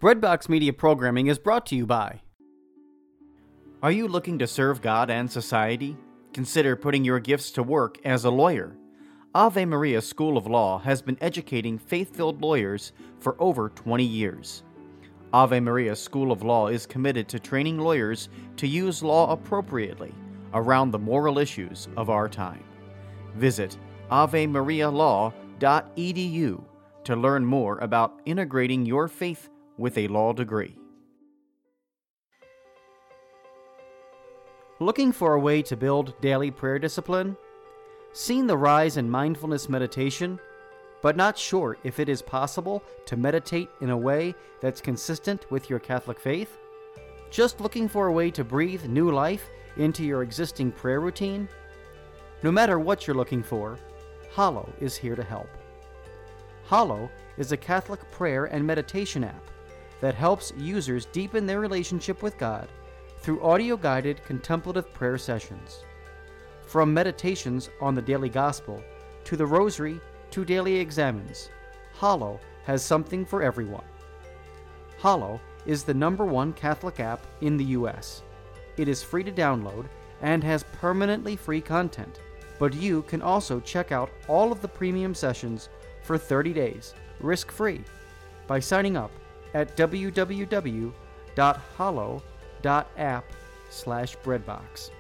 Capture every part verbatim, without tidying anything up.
Breadbox Media Programming is brought to you by... Are you looking to serve God and society? Consider putting your gifts to work as a lawyer. Ave Maria School of Law has been educating faith-filled lawyers for over twenty years. Ave Maria School of Law is committed to training lawyers to use law appropriately around the moral issues of our time. Visit ave maria law dot e d u to learn more about integrating your faith with a law degree. Looking for a way to build daily prayer discipline? Seen the rise in mindfulness meditation, but not sure if it is possible to meditate in a way that's consistent with your Catholic faith? Just looking for a way to breathe new life into your existing prayer routine? No matter what you're looking for, Hallow is here to help. Hallow is a Catholic prayer and meditation app that helps users deepen their relationship with God through audio-guided contemplative prayer sessions. From meditations on the daily gospel to the rosary to daily examens, Hallow has something for everyone. Hallow is the number one Catholic app in the U S. It is free to download and has permanently free content, but you can also check out all of the premium sessions for thirty days, risk-free, by signing up at w w w dot hallow dot app slash breadbox.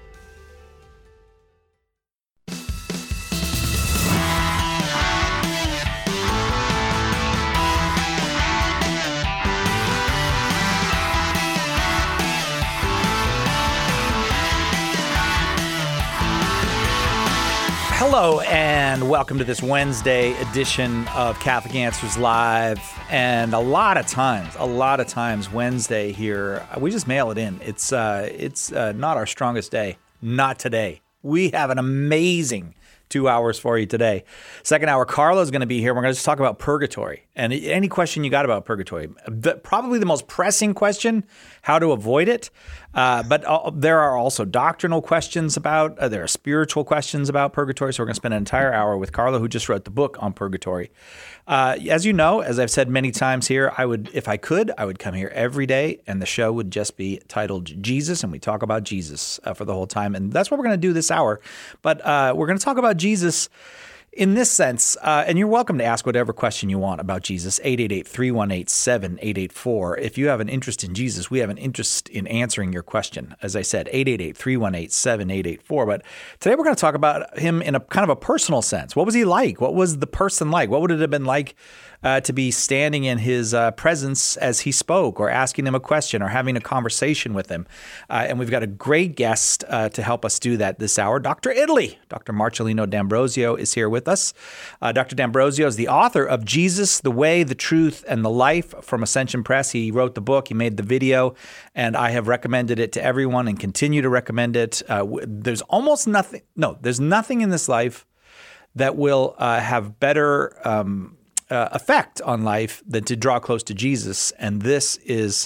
Hello and welcome to this Wednesday edition of Catholic Answers Live. And a lot of times, a lot of times Wednesday here, we just mail it in. It's uh, it's uh, not our strongest day. Not today. We have an amazing two hours for you today. Second hour, Carlo's going to be here. We're going to just talk about purgatory. And any question you got about purgatory, the, probably the most pressing question, how to avoid it. Uh, but uh, there are also doctrinal questions about, uh, there are spiritual questions about purgatory. So we're going to spend an entire hour with Carlo, who just wrote the book on purgatory. Uh, as you know, as I've said many times here, I would, if I could, I would come here every day and the show would just be titled Jesus, and we talk about Jesus uh, for the whole time. And that's what we're going to do this hour. But uh, we're going to talk about Jesus in this sense, uh, and you're welcome to ask whatever question you want about Jesus, eight eight eight, three one eight, seven eight eight four. If you have an interest in Jesus, we have an interest in answering your question. As I said, eight eight eight, three one eight, seven eight eight four. But today we're going to talk about him in a kind of a personal sense. What was he like? What was the person like? What would it have been like uh, to be standing in his uh, presence as he spoke, or asking him a question, or having a conversation with him? Uh, and we've got a great guest uh, to help us do that this hour. Doctor Italy, Doctor Marcellino D'Ambrosio is here with us. Uh, Doctor D'Ambrosio is the author of Jesus, the Way, the Truth, and the Life from Ascension Press. He wrote the book, he made the video, and I have recommended it to everyone and continue to recommend it. Uh, there's almost nothing, no, there's nothing in this life that will uh, have better um, uh, effect on life than to draw close to Jesus. And this is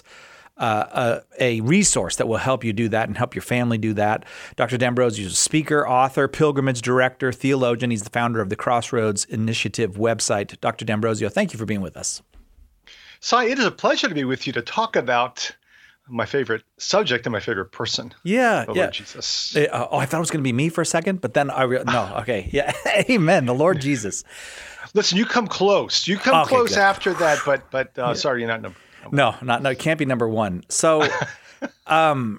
Uh, a, a resource that will help you do that and help your family do that. Doctor D'Ambrosio is a speaker, author, pilgrimage director, theologian. He's the founder of the Crossroads Initiative website. Doctor D'Ambrosio, thank you for being with us. Cy, it is a pleasure to be with you to talk about my favorite subject and my favorite person. Yeah, the yeah. Lord Jesus. Uh, oh, I thought it was going to be me for a second, but then I re- no. Okay, yeah. Amen. The Lord Jesus. Listen, you come close. You come Okay, close good. after that, but but uh, Yeah. sorry, you're not number. No, not no. It can't be number one. So, um,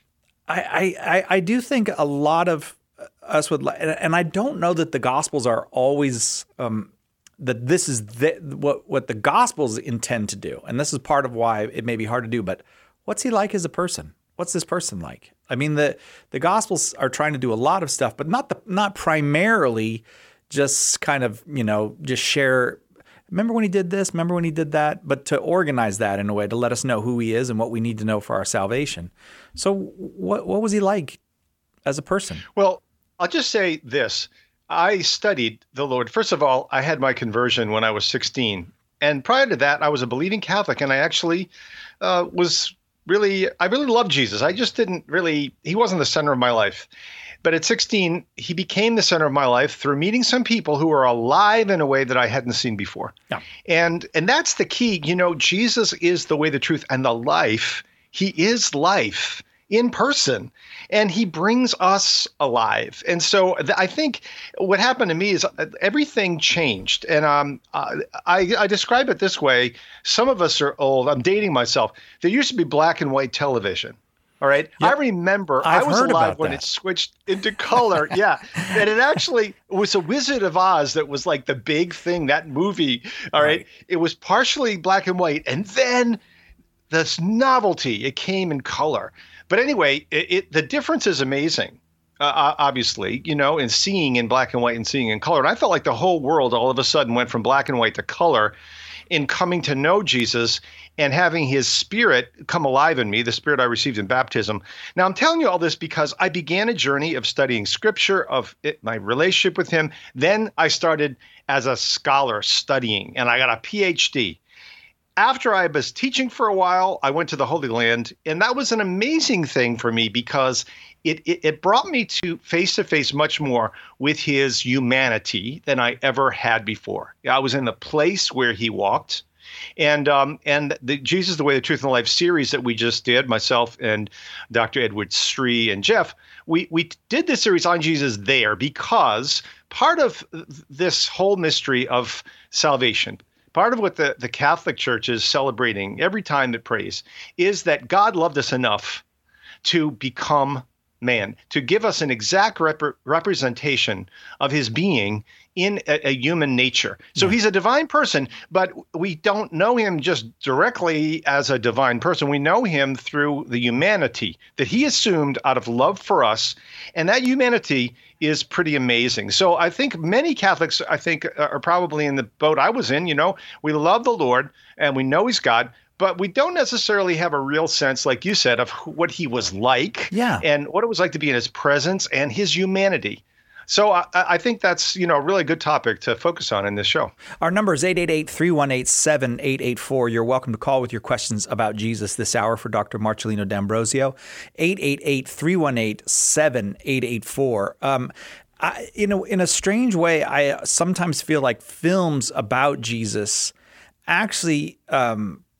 I, I I do think a lot of us would, li- and I don't know that the Gospels are always um, that this is the, what what the Gospels intend to do, and this is part of why it may be hard to do. But what's he like as a person? What's this person like? I mean, the the Gospels are trying to do a lot of stuff, but not the not primarily just kind of you know just share. Remember when he did this? Remember when he did that? But to organize that in a way to let us know who he is and what we need to know for our salvation. So what what was he like as a person? Well, I'll just say this. I studied the Lord. First of all, I had my conversion when I was sixteen. And prior to that, I was a believing Catholic. And I actually uh, was really, I really loved Jesus. I just didn't really, he wasn't the center of my life. But at sixteen, he became the center of my life through meeting some people who are alive in a way that I hadn't seen before. Yeah. And and that's the key. You know, Jesus is the way, the truth, and the life. He is life in person, and he brings us alive. And so th- I think what happened to me is everything changed. And um, I, I describe it this way. Some of us are old. I'm dating myself. There used to be black and white television. All right. Yep. I remember I've I was heard alive about when that. it switched into color. Yeah. And it actually was a Wizard of Oz that was like the big thing, that movie. All right. Right. It was partially black and white. And then this novelty, it came in color. But anyway, it, it the difference is amazing. Uh, obviously, you know, in seeing in black and white and seeing in color. And I felt like the whole world all of a sudden went from black and white to color in coming to know Jesus and having his spirit come alive in me, the spirit I received in baptism. Now, I'm telling you all this because I began a journey of studying scripture, of it, my relationship with him. Then I started as a scholar studying, and I got a P H D. After I was teaching for a while, I went to the Holy Land, and that was an amazing thing for me because it, it, it brought me to face-to-face much more with his humanity than I ever had before. I was in the place where he walked. And um, and the Jesus, the Way, the Truth, and the Life series that we just did, myself and Doctor Edward Stree and Jeff, we, we did this series on Jesus there because part of this whole mystery of salvation, part of what the, the Catholic Church is celebrating every time it prays is that God loved us enough to become man, to give us an exact rep- representation of his being in a, a human nature. So yeah. He's a divine person, but we don't know him just directly as a divine person. We know him through the humanity that he assumed out of love for us. And that humanity is pretty amazing. So I think many Catholics, I think, are probably in the boat I was in. You know, we love the Lord and we know he's God, but we don't necessarily have a real sense, like you said, of who, what he was like yeah. and what it was like to be in his presence and his humanity. So I, I think that's, you know, a really good topic to focus on in this show. Our number is eight eight eight, three one eight, seven eight eight four. You're welcome to call with your questions about Jesus this hour for Doctor Marcelino D'Ambrosio. eight eight eight, three one eight, seven eight eight four. Um, I, you know, in a strange way, I sometimes feel like films about Jesus actually um, –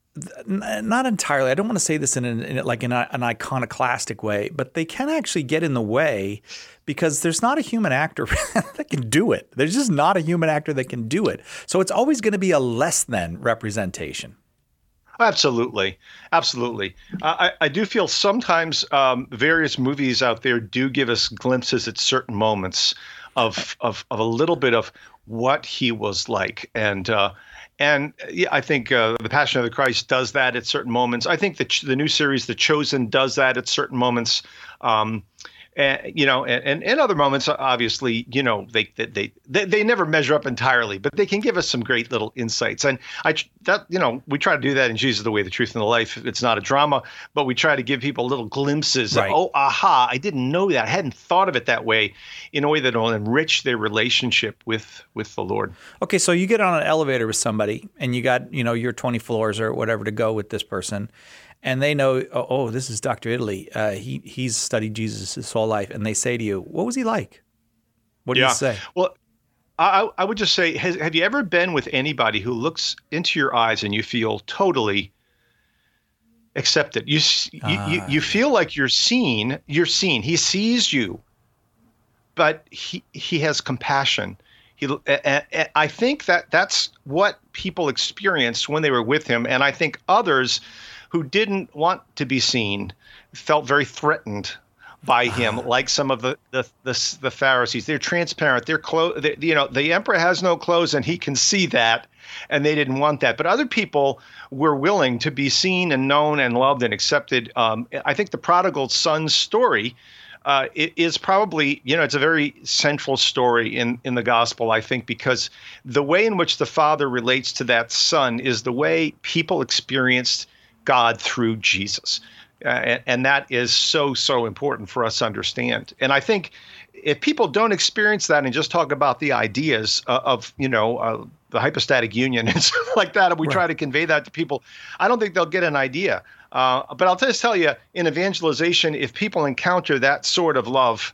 not entirely. I don't want to say this in, an, in like in a, an iconoclastic way, but they can actually get in the way because there's not a human actor that can do it. There's just not a human actor that can do it. So it's always going to be a less than representation. Absolutely. Absolutely. I, I do feel sometimes um, various movies out there do give us glimpses at certain moments of, of, of a little bit of what he was like. And, uh, And yeah, I think uh, The Passion of the Christ does that at certain moments. I think the ch- the new series, The Chosen, does that at certain moments. Um, and, you know, and, and other moments, obviously, you know, they, they they they never measure up entirely, but they can give us some great little insights. And I that you know, we try to do that in Jesus, the Way, the Truth, and the Life. It's not a drama, but we try to give people little glimpses. Right. Of, oh, aha! I didn't know that. I hadn't thought of it that way. In a way that will enrich their relationship with with the Lord. Okay, so you get on an elevator with somebody, and you got you know your twenty floors or whatever to go with this person. And they know, oh, oh, this is Doctor Italy. Uh, he he's studied Jesus his whole life. And they say to you, what was he like? What do yeah. you say? Well, I, I would just say, has, have you ever been with anybody who looks into your eyes and you feel totally accepted? You Ah, you, you, you feel like you're seen. You're seen. He sees you, but he he has compassion. He, uh, I think that that's what people experienced when they were with him. And I think others who didn't want to be seen felt very threatened by him, like some of the the the, the Pharisees. They're transparent. They're clothes. They, you know, the emperor has no clothes, and he can see that, and they didn't want that. But other people were willing to be seen and known and loved and accepted. Um, I think the prodigal son's story uh, is probably, you know, it's a very central story in in the gospel. I think because the way in which the father relates to that son is the way people experienced God through Jesus. Uh, and, and that is so, so important for us to understand. And I think if people don't experience that and just talk about the ideas uh, of, you know, uh, the hypostatic union and stuff like that, and we right. try to convey that to people, I don't think they'll get an idea. Uh, but I'll just tell you, in evangelization, if people encounter that sort of love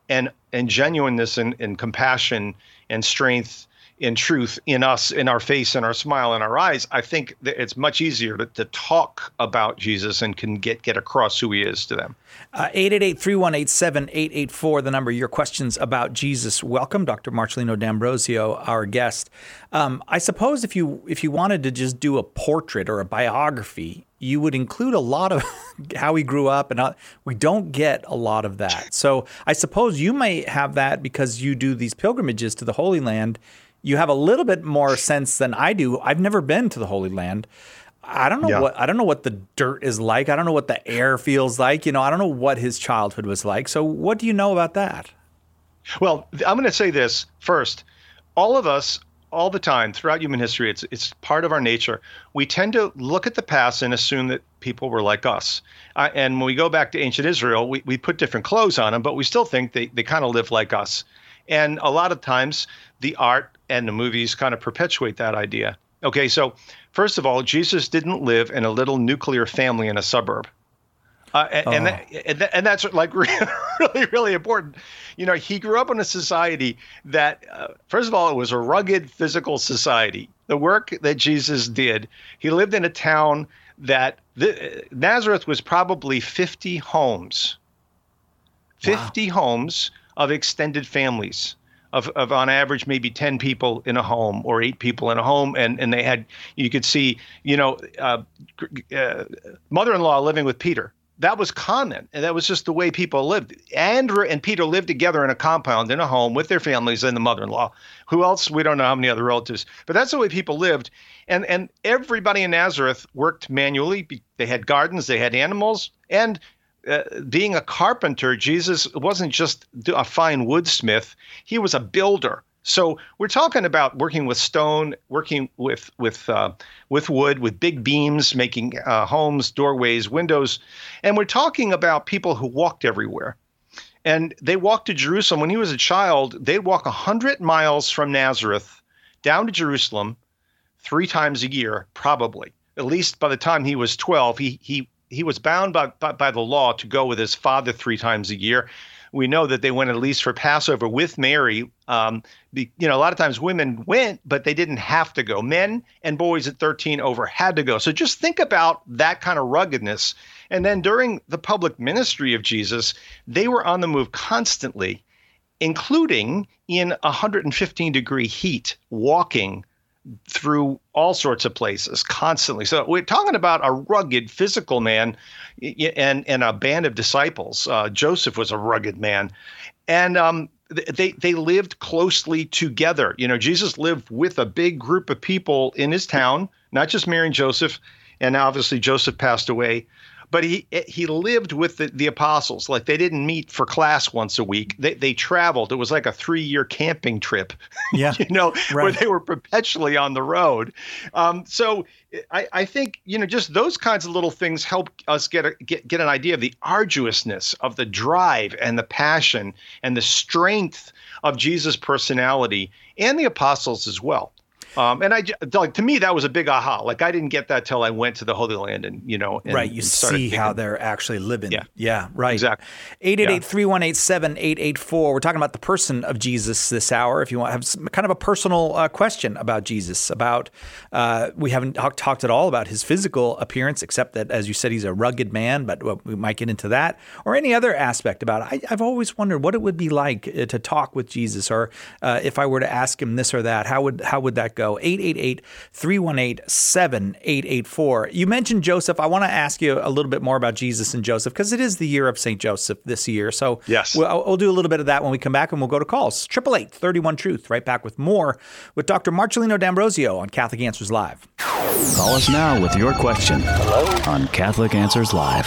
and and genuineness and, and compassion and strength in truth in us, in our face, in our smile, in our eyes, I think that it's much easier to, to talk about Jesus and can get, get across who he is to them. Uh, eight eight eight, three one eight, seven eight eight four, the number. Your questions about Jesus. Welcome, Doctor Marcelino D'Ambrosio, our guest. Um, I suppose if you if you wanted to just do a portrait or a biography, you would include a lot of how he grew up, and all, we don't get a lot of that. So I suppose you may have that because you do these pilgrimages to the Holy Land. You have a little bit more sense than I do. I've never been to the Holy Land. I don't know yeah. what I don't know what the dirt is like. I don't know what the air feels like. You know, I don't know what his childhood was like. So what do you know about that? Well, I'm going to say this first. All of us, all the time, throughout human history, it's it's part of our nature. We tend to look at the past and assume that people were like us. Uh, and when we go back to ancient Israel, we, we put different clothes on them, but we still think they, they kind of live like us. And a lot of times, the art and the movies kind of perpetuate that idea. Okay, so first of all, Jesus didn't live in a little nuclear family in a suburb. Uh, and, oh. and, that, and, that, and that's like really, really important. You know, he grew up in a society that, uh, first of all, it was a rugged physical society. The work that Jesus did, he lived in a town that the, Nazareth was probably fifty homes, fifty wow. homes of extended families. Of, of on average, maybe ten people in a home or eight people in a home. And, and they had, you could see, you know, uh, uh, mother-in-law living with Peter. That was common. And that was just the way people lived. Andrew and Peter lived together in a compound, in a home with their families and the mother-in-law. Who else? We don't know how many other relatives. But that's the way people lived. And, and everybody in Nazareth worked manually. They had gardens, they had animals. And Uh, being a carpenter, Jesus wasn't just a fine woodsmith. He was a builder. So we're talking about working with stone, working with with uh, with wood, with big beams, making uh, homes, doorways, windows. And we're talking about people who walked everywhere. And they walked to Jerusalem. When he was a child, they'd walk one hundred miles from Nazareth down to Jerusalem three times a year, probably. At least by the time he was twelve, he he He was bound by, by by the law to go with his father three times a year. We know that they went at least for Passover with Mary. Um, be, you know, a lot of times women went, but they didn't have to go. Men and boys at thirteen over had to go. So just think about that kind of ruggedness. And then during the public ministry of Jesus, they were on the move constantly, including in one hundred fifteen degree heat, walking through all sorts of places constantly. So we're talking about a rugged physical man and, and a band of disciples. Uh, Joseph was a rugged man. And um, they they lived closely together. You know, Jesus lived with a big group of people in his town, not just Mary and Joseph. And obviously Joseph passed away. But he he lived with the, the apostles. Like they didn't meet for class once a week. They they traveled. It was like a three-year camping trip, yeah, you know, right. where they were perpetually on the road. Um, so I, I think, you know, just those kinds of little things help us get, a, get get an idea of the arduousness of the drive and the passion and the strength of Jesus' personality and the apostles as well. Um, and I, like, to me, that was a big aha. Like, I didn't get that till I went to the Holy Land and, you know, and, right. You and see thinking, how they're actually living. Yeah. Yeah. Right. Exactly. eight eight eight, three one eight, seven eight eight four. We're talking about the person of Jesus this hour. If you want to have some, kind of a personal uh, question about Jesus, about, uh, we haven't talk, talked at all about his physical appearance, except that, as you said, he's a rugged man, but well, we might get into that, or any other aspect about it. I, I've always wondered what it would be like uh, to talk with Jesus, or uh, if I were to ask him this or that, how would, how would that go? eight eight eight, three one eight, seven eight eight four. You mentioned Joseph. I want to ask you a little bit more about Jesus and Joseph, because it is the year of Saint Joseph this year. So yes, we'll, we'll do a little bit of that when we come back, and we'll go to calls. eight eight eight, three one, truth. Right back with more with Doctor Marcelino D'Ambrosio on Catholic Answers Live. Call us now with your question. Hello? On Catholic Answers Live.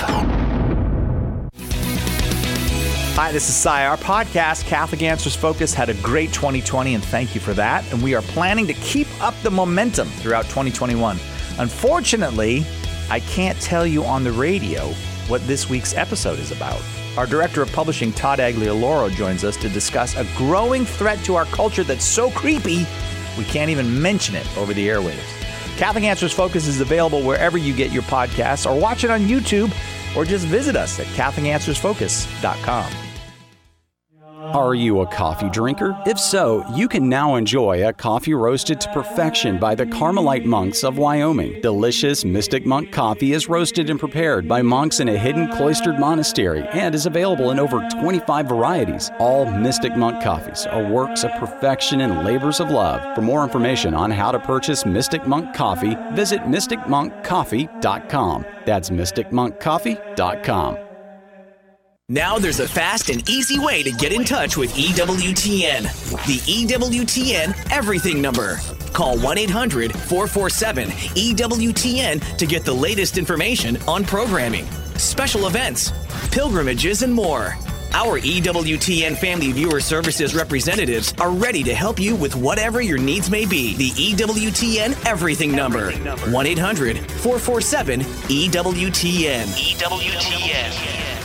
Hi, this is Cy. Our podcast, Catholic Answers Focus, had a great twenty twenty, and thank you for that. And we are planning to keep up the momentum throughout twenty twenty-one. Unfortunately, I can't tell you on the radio what this week's episode is about. Our director of publishing, Todd Aglioloro, joins us to discuss a growing threat to our culture that's so creepy, we can't even mention it over the airwaves. Catholic Answers Focus is available wherever you get your podcasts, or watch it on YouTube, or just visit us at Catholic Answers Focus dot com. Are you a coffee drinker? If so, you can now enjoy a coffee roasted to perfection by the Carmelite monks of Wyoming. Delicious Mystic Monk coffee is roasted and prepared by monks in a hidden cloistered monastery and is available in over twenty-five varieties. All Mystic Monk coffees are works of perfection and labors of love. For more information on how to purchase Mystic Monk coffee, visit mystic monk coffee dot com. That's mystic monk coffee dot com. Now there's a fast and easy way to get in touch with E W T N. The E W T N Everything Number. Call one eight hundred four four seven E W T N to get the latest information on programming, special events, pilgrimages, and more. Our E W T N Family Viewer Services representatives are ready to help you with whatever your needs may be. The E W T N Everything Number. one eight hundred four four seven E W T N. E W T N.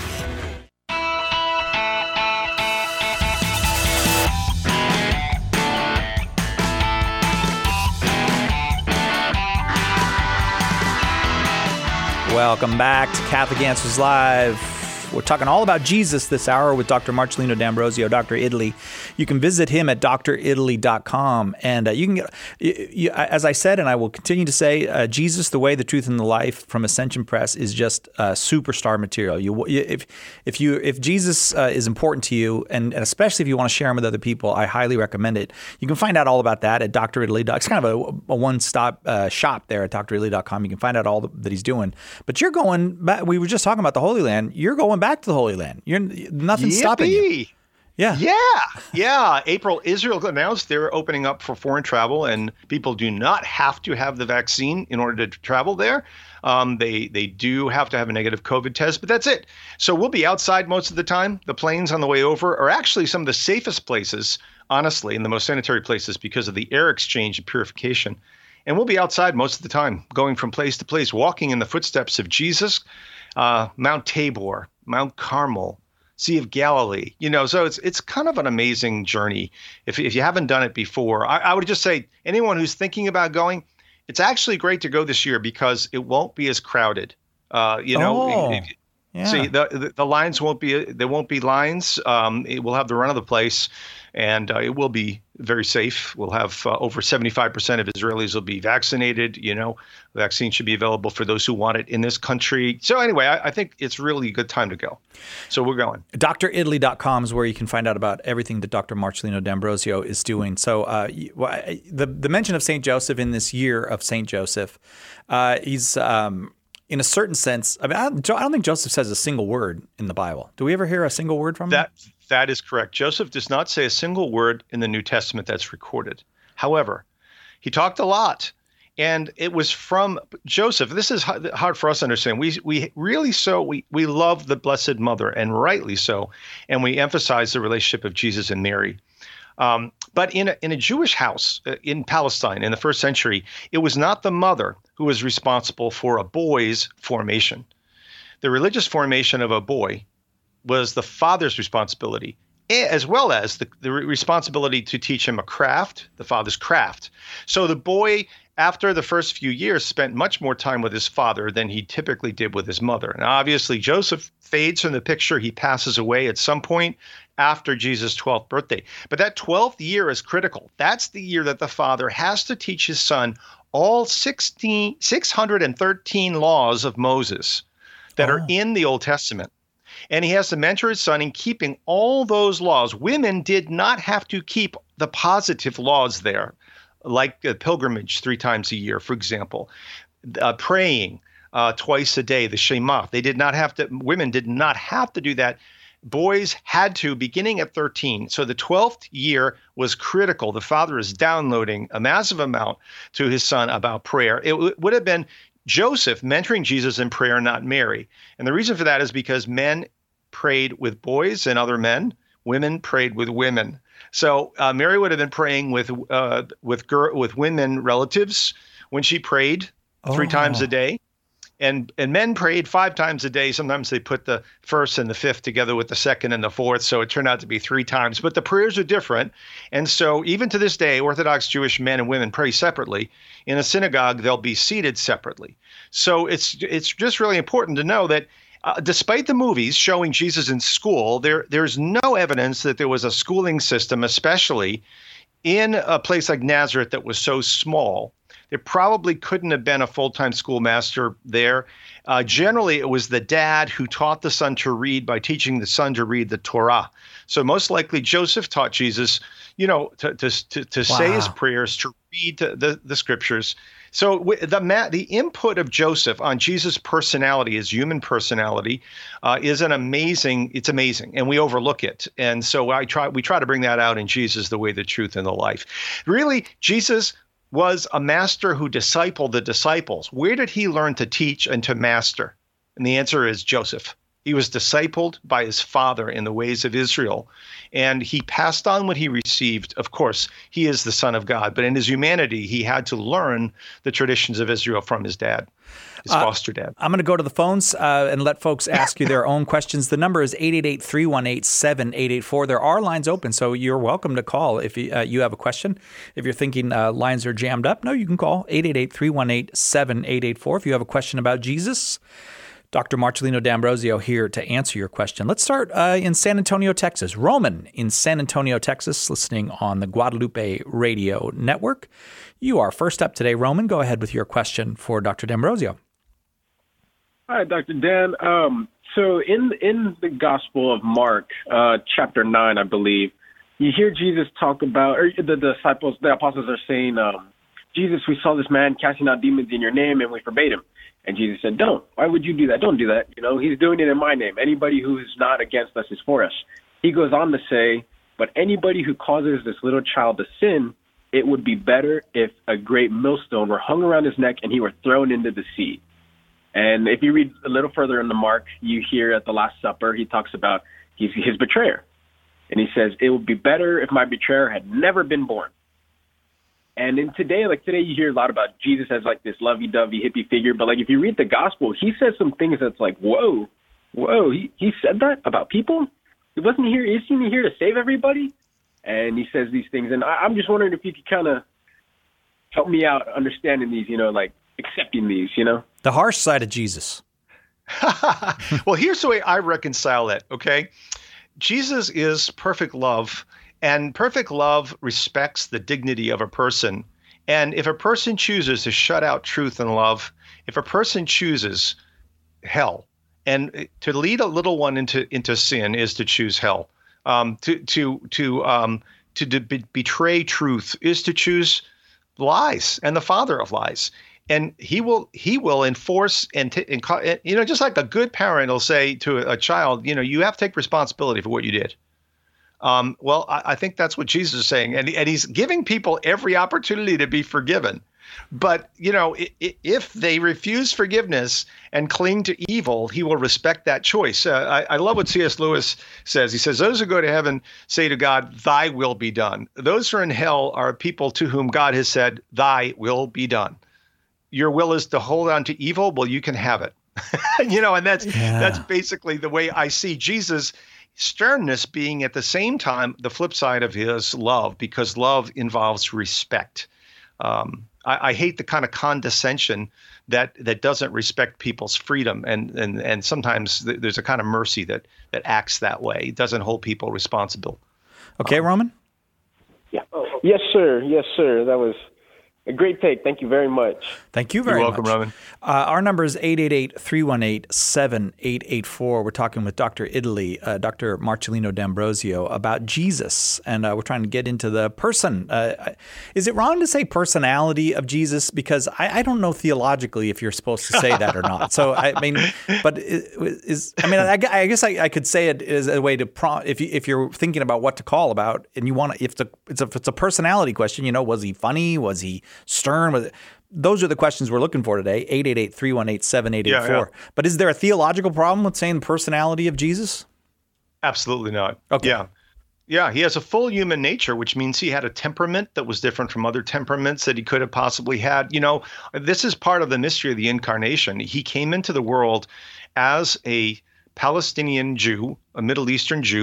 Welcome back to Catholic Answers Live. We're talking all about Jesus this hour with Doctor Marcelino D'Ambrosio, Doctor Italy. You can visit him at d r italy dot com. And uh, you can get, you, you, as I said, and I will continue to say, uh, Jesus, the Way, the Truth, and the Life from Ascension Press is just uh, superstar material. You, if if you if Jesus uh, is important to you, and, and especially if you want to share him with other people, I highly recommend it. You can find out all about that at D R Italy. It's kind of a, a one-stop uh, shop there at d r italy dot com. You can find out all that he's doing. But you're going back. We were just talking about the Holy Land. You're going back to the Holy Land. You're nothing's Yippee. stopping you. Yeah. Yeah. Yeah. April, Israel announced they're opening up for foreign travel, and people do not have to have the vaccine in order to travel there. Um, they they do have to have a negative COVID test, but that's it. So we'll be outside most of the time. The planes on the way over are actually some of the safest places, honestly, and the most sanitary places because of the air exchange and purification. And we'll be outside most of the time, going from place to place, walking in the footsteps of Jesus, uh, Mount Tabor, Mount Carmel, Sea of Galilee, you know, so it's it's kind of an amazing journey. If if you haven't done it before, I, I would just say anyone who's thinking about going, it's actually great to go this year because it won't be as crowded. Uh, you know, oh, if, yeah. see the, the the lines won't be there won't be lines. Um, it will have the run of the place, and uh, it will be very safe. We'll have uh, over seventy-five percent of Israelis will be vaccinated. You know, the vaccine should be available for those who want it in this country. So anyway, I, I think it's really a good time to go. So we're going. d r italy dot com is where you can find out about everything that Doctor Marcelino D'Ambrosio is doing. So uh, the the mention of Saint Joseph in this year of Saint Joseph, uh, he's um, in a certain sense. I mean, I don't, I don't think Joseph says a single word in the Bible. Do we ever hear a single word from him? That that is correct. Joseph does not say a single word in the New Testament that's recorded. However, he talked a lot. And it was from Joseph. This is hard for us to understand. We we really so we we love the Blessed Mother, and rightly so, and we emphasize the relationship of Jesus and Mary. Um, but in a, in a Jewish house in Palestine in the first century, it was not the mother who was responsible for a boy's formation. The religious formation of a boy was the father's responsibility, as well as the, the responsibility to teach him a craft, the father's craft. So the boy, after the first few years, spent much more time with his father than he typically did with his mother. And obviously, Joseph fades from the picture. He passes away at some point after Jesus' twelfth birthday. But that twelfth year is critical. That's the year that the father has to teach his son all sixteen, six hundred thirteen laws of Moses that oh. are in the Old Testament. And he has to mentor his son in keeping all those laws. Women did not have to keep the positive laws there, like a pilgrimage three times a year, for example, uh, praying uh, twice a day, the Shema. They did not have to, women did not have to do that. Boys had to, beginning at thirteen. So the twelfth year was critical. The father is downloading a massive amount to his son about prayer. It w- would have been Joseph mentoring Jesus in prayer, not Mary. And the reason for that is because men prayed with boys and other men. Women prayed with women. So uh, Mary would have been praying with uh, with gir- with women relatives when she prayed three oh. times a day. And and men prayed five times a day. Sometimes they put the first and the fifth together with the second and the fourth. So it turned out to be three times. But the prayers are different. And so even to this day, Orthodox Jewish men and women pray separately. In a synagogue, they'll be seated separately. So it's it's just really important to know that uh, despite the movies showing Jesus in school, there there's no evidence that there was a schooling system, especially in a place like Nazareth that was so small. There probably couldn't have been a full-time schoolmaster there. Uh, generally, it was the dad who taught the son to read by teaching the son to read the Torah. So most likely Joseph taught Jesus, you know, to to to, to wow. say his prayers, to read the, the scriptures. So the the input of Joseph on Jesus' personality, his human personality, uh, is an amazing. It's amazing, and we overlook it. And so I try. We try to bring that out in Jesus, the way, the truth, and the life. Really, Jesus was a master who discipled the disciples. Where did he learn to teach and to master? And the answer is Joseph. He was discipled by his father in the ways of Israel, and he passed on what he received. Of course, he is the Son of God, but in his humanity, he had to learn the traditions of Israel from his dad, his uh, foster dad. I'm going to go to the phones uh, and let folks ask you their own questions. The number is eight eight eight, three one eight, seven eight eight four. There are lines open, so you're welcome to call if you, uh, you have a question. If you're thinking uh, lines are jammed up, no, you can call eight eight eight, three one eight, seven eight eight four if you have a question about Jesus. Doctor Marcelino D'Ambrosio here to answer your question. Let's start uh, in San Antonio, Texas. Roman in San Antonio, Texas, listening on the Guadalupe Radio Network. You are first up today, Roman. Go ahead with your question for Doctor D'Ambrosio. Hi, Doctor Dan. Um, so in in the Gospel of Mark, uh, chapter nine, I believe, you hear Jesus talk about, or the disciples, the apostles are saying, um, Jesus, we saw this man casting out demons in your name, and we forbade him. And Jesus said, don't. Why would you do that? Don't do that. You know, he's doing it in my name. Anybody who is not against us is for us. He goes on to say, but anybody who causes this little child to sin, it would be better if a great millstone were hung around his neck and he were thrown into the sea. And if you read a little further in the Mark, you hear at the Last Supper, he talks about he's his betrayer. And he says, it would be better if my betrayer had never been born. And in today, like today, you hear a lot about Jesus as like this lovey-dovey hippie figure. But like if you read the gospel, he says some things that's like, whoa, whoa, he, he said that about people? He wasn't here. Isn't he here to save everybody? And he says these things. And I, I'm just wondering if you could kind of help me out understanding these, you know, like accepting these, you know? The harsh side of Jesus. Well, here's the way I reconcile that, okay? Jesus is perfect love. And perfect love respects the dignity of a person. And if a person chooses to shut out truth and love, if a person chooses hell, and to lead a little one into into sin is to choose hell. Um, to to to um, to de- betray truth is to choose lies and the father of lies. And he will he will enforce and, t- and you know, just like a good parent will say to a child, you know, you have to take responsibility for what you did. Um, well, I, I think that's what Jesus is saying, and, and he's giving people every opportunity to be forgiven. But, you know, if, if they refuse forgiveness and cling to evil, he will respect that choice. Uh, I, I love what C S Lewis says. He says, those who go to heaven say to God, thy will be done. Those who are in hell are people to whom God has said, thy will be done. Your will is to hold on to evil. Well, you can have it. You know, and that's yeah. that's basically the way I see Jesus. Sternness being at the same time the flip side of his love, because love involves respect. Um, I, I hate the kind of condescension that that doesn't respect people's freedom, and and and sometimes th- there's a kind of mercy that that acts that way. It doesn't hold people responsible. Okay, um, Roman? Yeah. Yes, sir. Yes, sir. That was a great take. Thank you very much. Thank you very You're welcome, much. Roman. Uh, our number is eight eight eight, three one eight, seven eight eight four. We're talking with Doctor Italy, uh, Doctor Marcelino D'Ambrosio, about Jesus, and uh, we're trying to get into the person. Uh, is it wrong to say personality of Jesus? Because I, I don't know theologically if you're supposed to say that or not. So, I mean, but is, I mean, I, I guess I, I could say it as a way to, pro, if, you, if you're thinking about what to call about, and you want to, if it's a, it's a, if it's a personality question, you know, was he funny? Was he stern? Was it, those are the questions we're looking for today, eight eight eight, three one eight, seven eight eight four. Yeah, yeah. But is there a theological problem with saying the personality of Jesus? Absolutely not. Okay. Yeah. Yeah, he has a full human nature, which means he had a temperament that was different from other temperaments that he could have possibly had. You know, this is part of the mystery of the incarnation. He came into the world as a Palestinian Jew, a Middle Eastern Jew,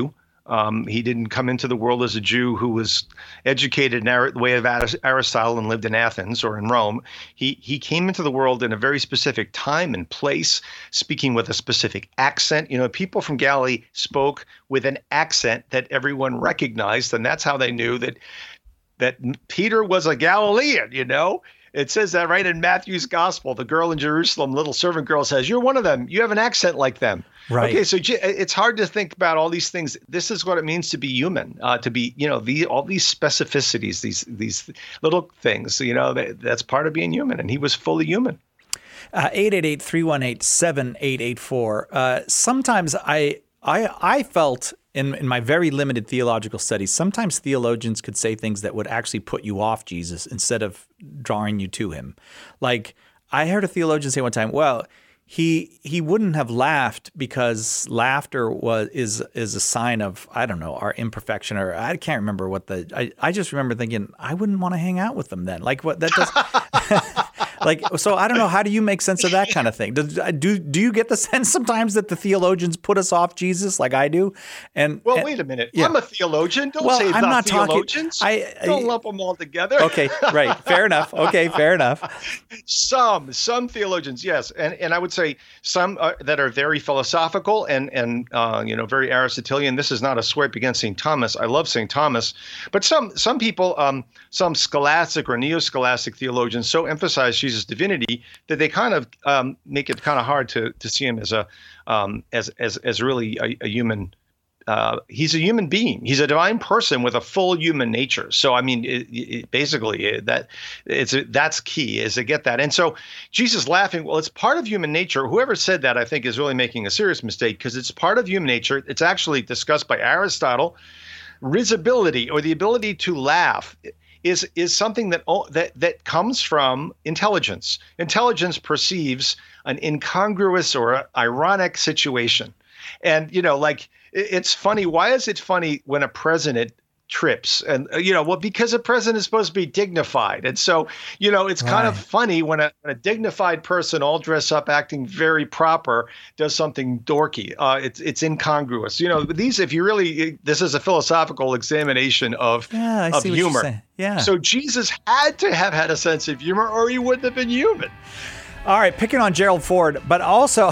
Um, he didn't come into the world as a Jew who was educated in the way of Aristotle and lived in Athens or in Rome. He he came into the world in a very specific time and place, speaking with a specific accent. You know, people from Galilee spoke with an accent that everyone recognized, and that's how they knew that that Peter was a Galilean, you know. It says that right in Matthew's gospel. The girl in Jerusalem, little servant girl, says, "You're one of them. You have an accent like them." Right. Okay, so it's hard to think about all these things. This is what it means to be human, uh, to be, you know, the all these specificities, these these little things, you know, that, that's part of being human. And he was fully human. Uh, eight eight eight, three one eight, seven eight eight four. Uh, sometimes I I I felt in, in my very limited theological studies, sometimes theologians could say things that would actually put you off Jesus instead of drawing you to him. Like I heard a theologian say one time, well, he he wouldn't have laughed because laughter was is is a sign of, I don't know, our imperfection, or I can't remember what the I, I just remember thinking I wouldn't want to hang out with them then. Like what that does like so I don't know, how do you make sense of that kind of thing? Do do, do you get the sense sometimes that the theologians put us off Jesus like I do? And well, and, wait a minute. Yeah. I'm a theologian. Don't well, say it's I'm not, not theologians. Talking, I, I, don't lump them all together. Okay, right. Fair enough. Okay, fair enough. Some some theologians, yes, and and I would say some uh, that are very philosophical and and uh, you know, very Aristotelian. This is not a swipe against Saint Thomas. I love Saint Thomas, but some some people, um, some scholastic or neo-scholastic theologians, so emphasize Jesus' divinity that they kind of um, make it kind of hard to to see him as a um, as as as really a, a human. Uh, he's a human being. He's a divine person with a full human nature. So, I mean, it, it, basically, it, that it's a, that's key, is to get that. And so, Jesus laughing, well, it's part of human nature. Whoever said that, I think, is really making a serious mistake, because it's part of human nature. It's actually discussed by Aristotle. Risibility, or the ability to laugh, is is something that that that comes from intelligence. Intelligence perceives an incongruous or ironic situation, and you know, like. It's funny. Why is it funny when a president trips? And, you know, well, because a president is supposed to be dignified. And so, you know, it's kind right. of funny when a, when a dignified person all dressed up, acting very proper, does something dorky. Uh, it's it's incongruous. You know, these, if you really, this is a philosophical examination of, yeah, I of see what humor. You're saying. Yeah. So Jesus had to have had a sense of humor, or he wouldn't have been human. All right, picking on Gerald Ford, but also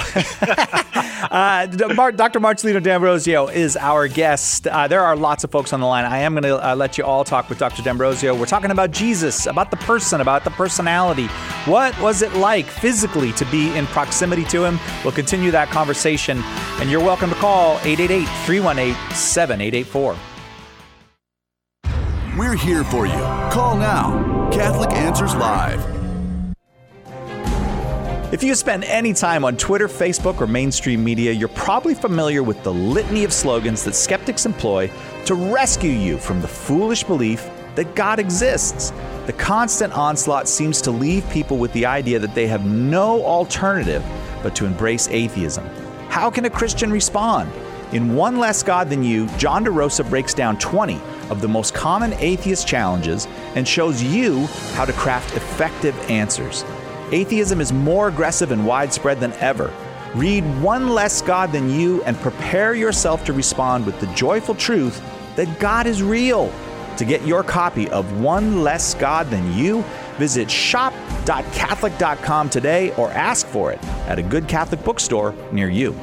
uh, Doctor Marcelino D'Ambrosio is our guest. Uh, there are lots of folks on the line. I am going to uh, let you all talk with Doctor D'Ambrosio. We're talking about Jesus, about the person, about the personality. What was it like physically to be in proximity to him? We'll continue that conversation, and you're welcome to call eight eight eight, three one eight, seven eight eight four. We're here for you. Call now. Catholic Answers Live. If you spend any time on Twitter, Facebook, or mainstream media, you're probably familiar with the litany of slogans that skeptics employ to rescue you from the foolish belief that God exists. The constant onslaught seems to leave people with the idea that they have no alternative but to embrace atheism. How can a Christian respond? In One Less God Than You, John DeRosa breaks down twenty of the most common atheist challenges and shows you how to craft effective answers. Atheism is more aggressive and widespread than ever. Read One Less God Than You and prepare yourself to respond with the joyful truth that God is real. To get your copy of One Less God Than You, visit shop dot catholic dot com today or ask for it at a good Catholic bookstore near you.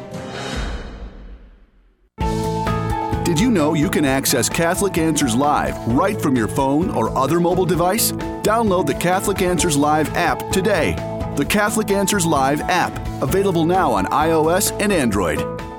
Did you know you can access Catholic Answers Live right from your phone or other mobile device? Download the Catholic Answers Live app today. The Catholic Answers Live app, available now on iOS and Android.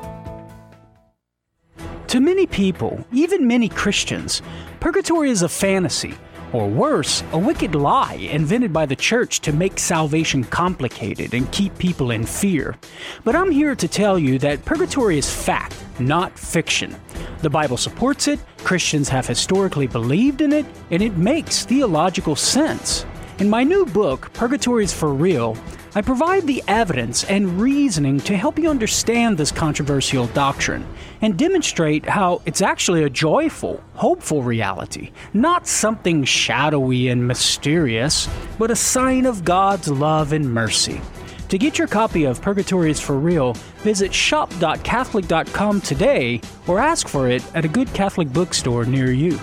To many people, even many Christians, purgatory is a fantasy, or worse, a wicked lie invented by the church to make salvation complicated and keep people in fear. But I'm here to tell you that purgatory is fact, not fiction. The Bible supports it, Christians have historically believed in it, and it makes theological sense. In my new book, Purgatory is for Real, I provide the evidence and reasoning to help you understand this controversial doctrine and demonstrate how it's actually a joyful, hopeful reality, not something shadowy and mysterious, but a sign of God's love and mercy. To get your copy of Purgatory is for Real, visit shop dot catholic dot com today or ask for it at a good Catholic bookstore near you.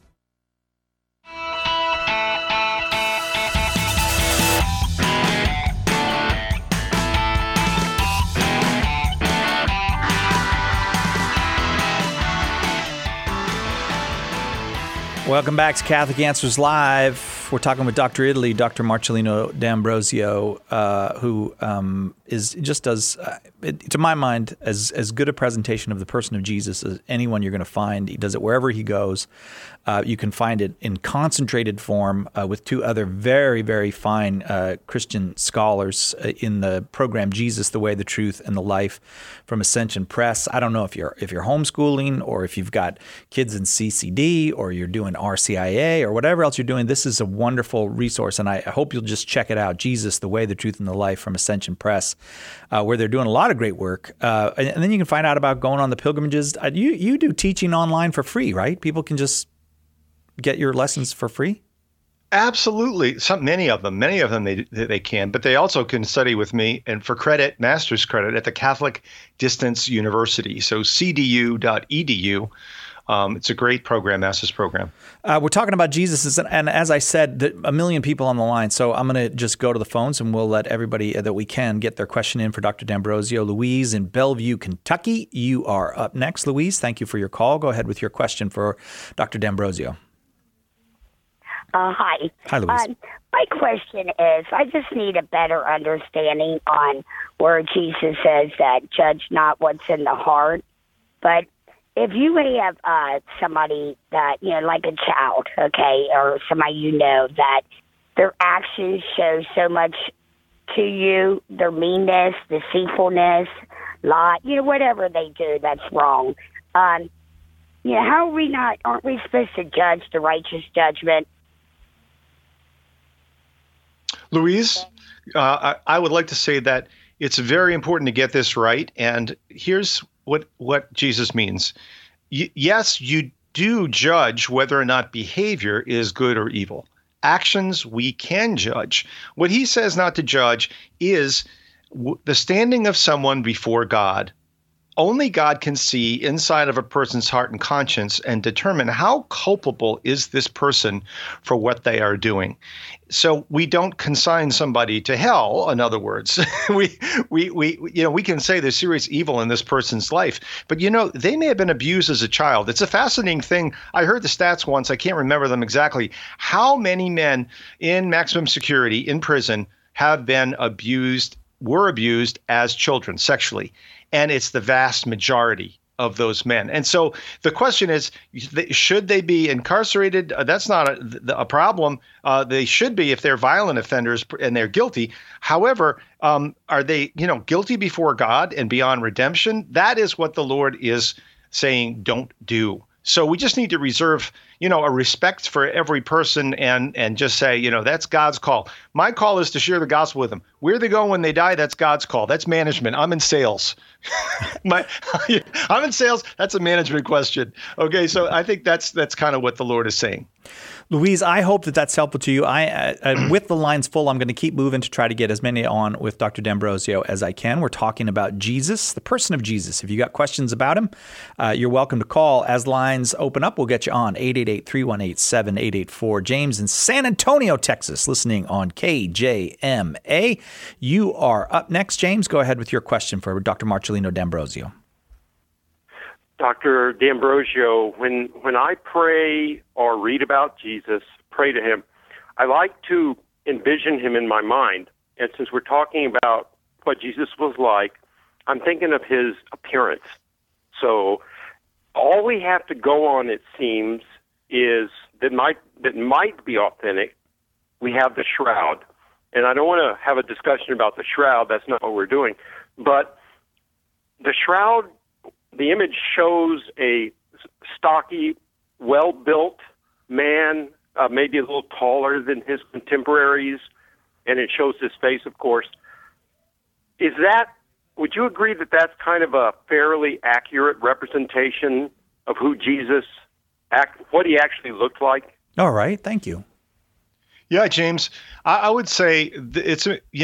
Welcome back to Catholic Answers Live. We're talking with Doctor Italy, Doctor Marcellino D'Ambrosio, uh, who um, is just does, uh, it, to my mind, as as good a presentation of the person of Jesus as anyone you're going to find. He does it wherever he goes. Uh, you can find it in concentrated form uh, with two other very, very fine uh, Christian scholars uh, in the program Jesus, the Way, the Truth, and the Life from Ascension Press. I don't know if you're if you're homeschooling or if you've got kids in C C D or you're doing R C I A or whatever else you're doing. This is a wonderful resource, and I hope you'll just check it out. Jesus, the Way, the Truth, and the Life from Ascension Press, uh, where they're doing a lot of great work. Uh, and, and then you can find out about going on the pilgrimages. Uh, you you do teaching online for free, right? People can just get your lessons for free? Absolutely. Some, many of them, many of them they they can, but they also can study with me and for credit, master's credit at the Catholic Distance University. So c d u dot e d u. Um, it's a great program, master's program. Uh, we're talking about Jesus, and as I said, the, a million people on the line. So I'm going to just go to the phones, and we'll let everybody that we can get their question in for Doctor D'Ambrosio. Louise in Bellevue, Kentucky, you are up next. Louise, thank you for your call. Go ahead with your question for Doctor D'Ambrosio. Uh, hi. Hi, Louise. Um, my question is, I just need a better understanding on where Jesus says that judge not what's in the heart. But if you have uh, somebody that, you know, like a child, okay, or somebody you know that their actions show so much to you, their meanness, deceitfulness, lie, you know, whatever they do that's wrong. Um, you know, how are we not, aren't we supposed to judge the righteous judgment? Louise, uh, I, I would like to say that it's very important to get this right. And here's what, what Jesus means. Y- yes, you do judge whether or not behavior is good or evil. Actions we can judge. What he says not to judge is w- the standing of someone before God. Only God can see inside of a person's heart and conscience and determine how culpable is this person for what they are doing. So we don't consign somebody to hell. In other words, we, we, we, you know, we can say there's serious evil in this person's life, but you know, they may have been abused as a child. It's a fascinating thing. I heard the stats once. I can't remember them exactly. How many men in maximum security in prison have been abused, were abused as children sexually? And it's the vast majority of those men. And so the question is, should they be incarcerated? Uh, that's not a, a problem. Uh, they should be if they're violent offenders and they're guilty. However, um, are they, you know, guilty before God and beyond redemption? That is what the Lord is saying, don't do. So we just need to reserve, you know, a respect for every person and and just say, you know, that's God's call. My call is to share the gospel with them. Where they go when they die, that's God's call. That's management. I'm in sales. My, I'm in sales. That's a management question. Okay, so I think that's that's kind of what the Lord is saying. Louise, I hope that that's helpful to you. I, uh, with the lines full, I'm going to keep moving to try to get as many on with Doctor D'Ambrosio as I can. We're talking about Jesus, the person of Jesus. If you got questions about him, uh, you're welcome to call. As lines open up, we'll get you on eight eight eight, three one eight, seven eight eight four. James in San Antonio, Texas, listening on K J M A. You are up next, James. Go ahead with your question for Doctor Marcellino D'Ambrosio. Doctor D'Ambrosio, when when I pray or read about Jesus, pray to him, I like to envision him in my mind. And since we're talking about what Jesus was like, I'm thinking of his appearance. So all we have to go on, it seems, is that might that might be authentic. We have the shroud. And I don't want to have a discussion about the shroud. That's not what we're doing. But the shroud, the image shows a stocky, well-built man, uh, maybe a little taller than his contemporaries, and it shows his face, of course. Is that, would you agree that that's kind of a fairly accurate representation of who Jesus, act, what he actually looked like? All right, thank you. Yeah, James, I, I would say it's, you know,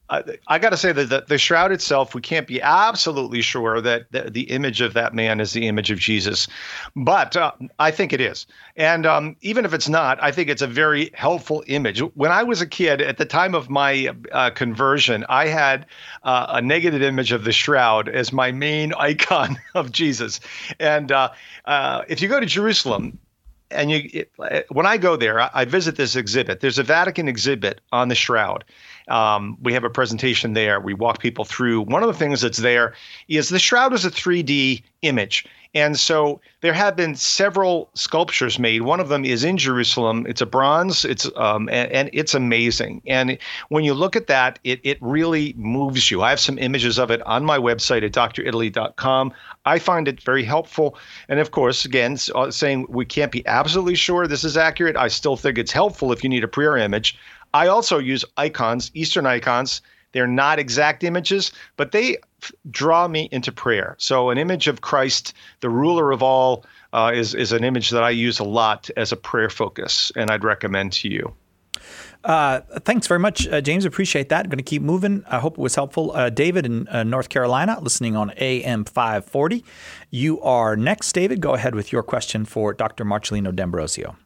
Uh, I got to say that the, the shroud itself, we can't be absolutely sure that the, the image of that man is the image of Jesus, but uh, I think it is. And um, even if it's not, I think it's a very helpful image. When I was a kid, at the time of my uh, conversion, I had uh, a negative image of the shroud as my main icon of Jesus. And uh, uh, if you go to Jerusalem, and you, it, when I go there, I, I visit this exhibit. There's a Vatican exhibit on the shroud. Um, we have a presentation there. We walk people through. One of the things that's there is the shroud is a three D image. And so there have been several sculptures made. One of them is in Jerusalem. It's a bronze. It's um, and, and it's amazing. And when you look at that, it it really moves you. I have some images of it on my website at d r italy dot com. I find it very helpful. And of course, again, saying we can't be absolutely sure this is accurate, I still think it's helpful if you need a prayer image. I also use icons, Eastern icons. They're not exact images, but they f- draw me into prayer. So an image of Christ, the ruler of all, uh, is, is an image that I use a lot as a prayer focus, and I'd recommend to you. Uh, thanks very much, uh, James. Appreciate that. I'm going to keep moving. I hope it was helpful. Uh, David in uh, North Carolina, listening on A M five forty. You are next, David. Go ahead with your question for Doctor Marcelino D'Ambrosio.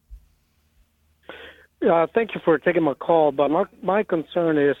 Uh, thank you for taking my call, but my my concern is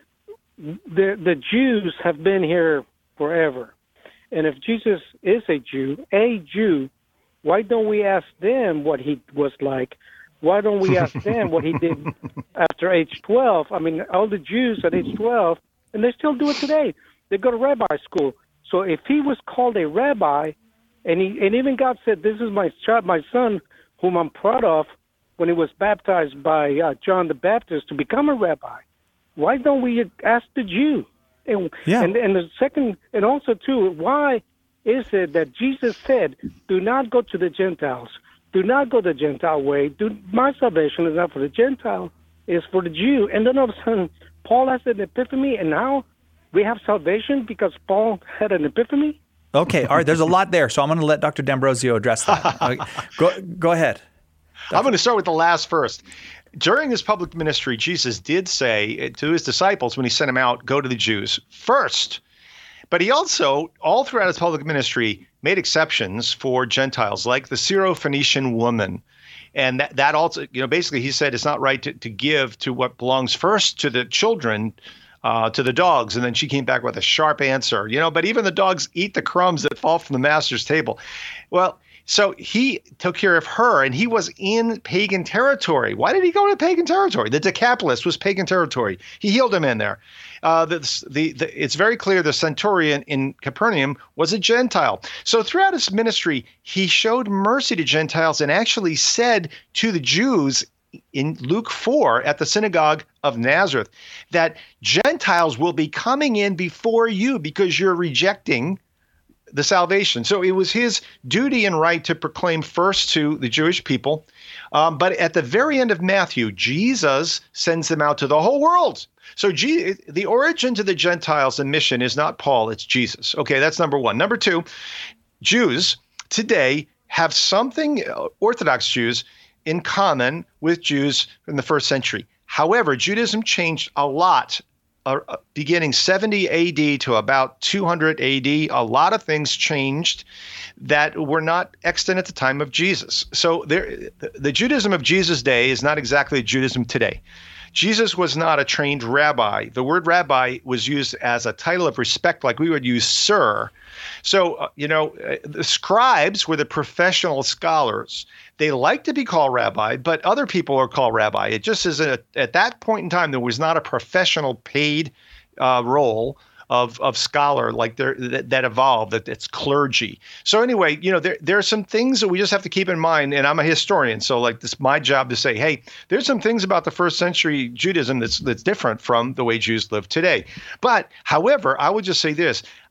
the the Jews have been here forever, and if Jesus is a Jew, a Jew, why don't we ask them what he was like? Why don't we ask them what he did after age twelve? I mean, all the Jews at age twelve, and they still do it today. They go to rabbi school. So if he was called a rabbi, and he and even God said, "This is my child, my son, whom I'm proud of," when he was baptized by uh, John the Baptist to become a rabbi, why don't we ask the Jew? And, yeah. and and the second, and also too, why is it that Jesus said, "Do not go to the Gentiles. Do not go the Gentile way. Do, my salvation is not for the Gentile, it's for the Jew." And then all of a sudden, Paul has an epiphany, and now we have salvation because Paul had an epiphany? Okay, all right, there's a lot there, so I'm going to let Doctor D'Ambrosio address that. Uh, go, go ahead. I'm going to start with the last first. During his public ministry, Jesus did say to his disciples when he sent them out, go to the Jews first. But he also, all throughout his public ministry, made exceptions for Gentiles, like the Syrophoenician woman. And that, that also, you know, basically he said it's not right to, to give to what belongs first to the children, uh, to the dogs. And then she came back with a sharp answer, you know, but even the dogs eat the crumbs that fall from the master's table. Well, so he took care of her, and he was in pagan territory. Why did he go to pagan territory? The Decapolis was pagan territory. He healed him in there. Uh, the, the, the, it's very clear the centurion in Capernaum was a Gentile. So throughout his ministry, he showed mercy to Gentiles and actually said to the Jews in Luke four at the synagogue of Nazareth that Gentiles will be coming in before you because you're rejecting the salvation. So it was his duty and right to proclaim first to the Jewish people. Um, but at the very end of Matthew, Jesus sends them out to the whole world. So G- the origin to the Gentiles and mission is not Paul, it's Jesus. Okay, that's number one. Number two, Jews today have something, uh, Orthodox Jews, in common with Jews in the first century. However, Judaism changed a lot Uh, beginning seventy A D to about two hundred A D, a lot of things changed that were not extant at the time of Jesus. So there, the, the Judaism of Jesus' day is not exactly Judaism today. Jesus was not a trained rabbi. The word rabbi was used as a title of respect, like we would use sir. So, uh, you know, uh, the scribes were the professional scholars. They like to be called rabbi, but other people are called rabbi. It just is a, at that point in time, there was not a professional paid uh, role of of scholar like there that, that evolved, that it's clergy. So anyway, you know, there there are some things that we just have to keep in mind. And I'm a historian, so like this, my job to say, hey, there's some things about the first century Judaism that's that's different from the way Jews live today. But however, I would just say this.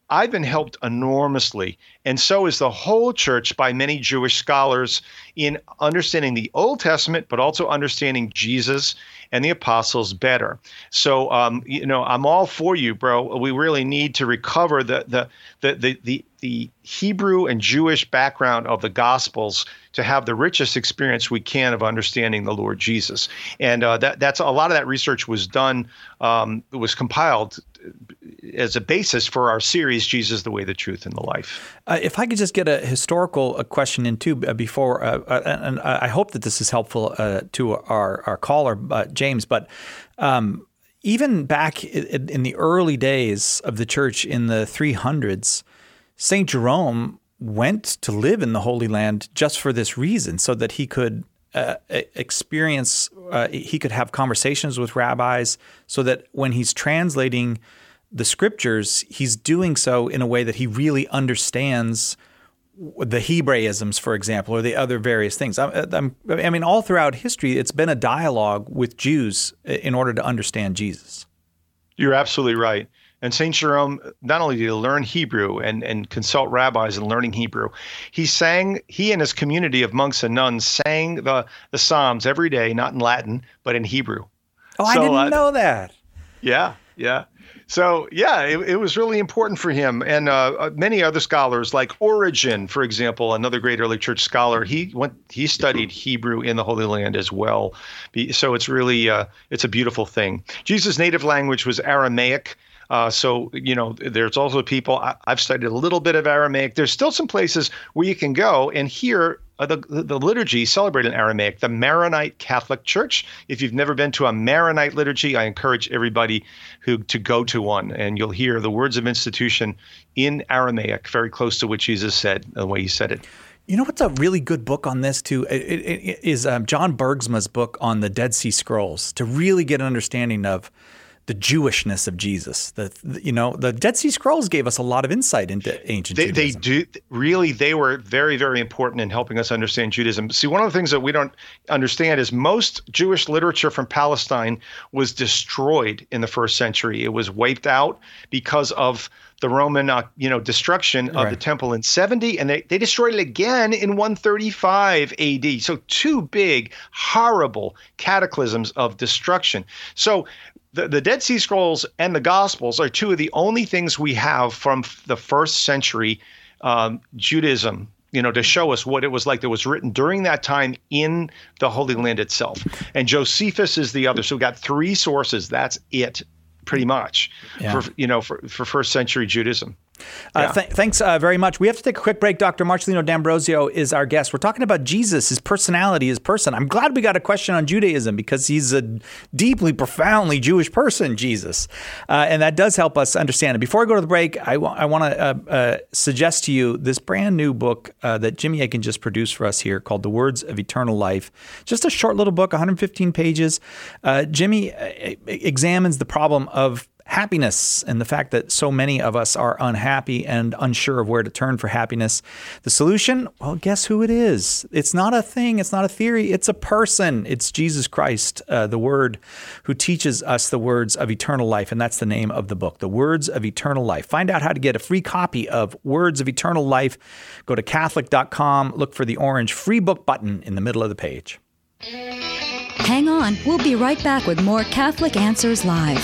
I've been helped enormously, and so is the whole church by many Jewish scholars in understanding the Old Testament, but also understanding Jesus and the apostles better. So, um, you know, I'm all for you, bro. We really need to recover the the the the the, the Hebrew and Jewish background of the Gospels to have the richest experience we can of understanding the Lord Jesus. And uh, that that's a lot of that research was done, um, it was compiled as a basis for our series, Jesus, the Way, the Truth, and the Life. Uh, if I could just get a historical a question in too uh, before, uh, uh, and I hope that this is helpful uh, to our, our caller, uh, James, but um, even back in, in the early days of the church in the three hundreds, Saint Jerome went to live in the Holy Land just for this reason, so that he could uh, experience, uh, he could have conversations with rabbis, so that when he's translating the scriptures, he's doing so in a way that he really understands the Hebraisms, for example, or the other various things. I, I'm, I mean, all throughout history, it's been a dialogue with Jews in order to understand Jesus. You're absolutely right. And Saint Jerome, not only did he learn Hebrew and, and consult rabbis in learning Hebrew, he sang, he and his community of monks and nuns sang the, the Psalms every day, not in Latin, but in Hebrew. Oh, so, I didn't uh, know that. Yeah, yeah. So, yeah, it, it was really important for him. And uh, many other scholars, like Origen, for example, another great early church scholar, he went, he studied Hebrew in the Holy Land as well. So it's really, uh, it's a beautiful thing. Jesus' native language was Aramaic. Uh, so, you know, there's also people, I, I've studied a little bit of Aramaic. There's still some places where you can go and hear uh, the, the liturgy celebrated in Aramaic, the Maronite Catholic Church. If you've never been to a Maronite liturgy, I encourage everybody who to go to one, and you'll hear the words of institution in Aramaic, very close to what Jesus said, the way he said it. You know what's a really good book on this too? It, it, it is um, John Bergsma's book on the Dead Sea Scrolls, to really get an understanding of the Jewishness of Jesus. The, the you know the Dead Sea Scrolls gave us a lot of insight into ancient they, Judaism. They do really. They were very, very important in helping us understand Judaism. See, one of the things that we don't understand is most Jewish literature from Palestine was destroyed in the first century. It was wiped out because of the Roman, uh, you know, destruction of right. the temple in seventy, and they, they destroyed it again in one thirty-five A D. So two big, horrible cataclysms of destruction. So The, the Dead Sea Scrolls and the Gospels are two of the only things we have from the first century um, Judaism, you know, to show us what it was like that was written during that time in the Holy Land itself. And Josephus is the other. So we've got three sources. That's it, pretty much, yeah. for you know, for, for first century Judaism. Uh, Yeah. th- thanks uh, very much. We have to take a quick break. Doctor Marcelino D'Ambrosio is our guest. We're talking about Jesus, his personality, his person. I'm glad we got a question on Judaism because he's a deeply, profoundly Jewish person, Jesus. Uh, and that does help us understand it. Before I go to the break, I, w- I want to uh, uh, suggest to you this brand new book uh, that Jimmy Akin just produced for us here called The Words of Eternal Life. Just a short little book, one hundred fifteen pages. Uh, Jimmy uh, examines the problem of happiness and the fact that so many of us are unhappy and unsure of where to turn for happiness. The solution? Well, guess who it is? It's not a thing. It's not a theory. It's a person. It's Jesus Christ, uh, the Word, who teaches us the words of eternal life. And that's the name of the book, The Words of Eternal Life. Find out how to get a free copy of Words of Eternal Life. Go to Catholic dot com. Look for the orange free book button in the middle of the page. Hang on. We'll be right back with more Catholic Answers Live.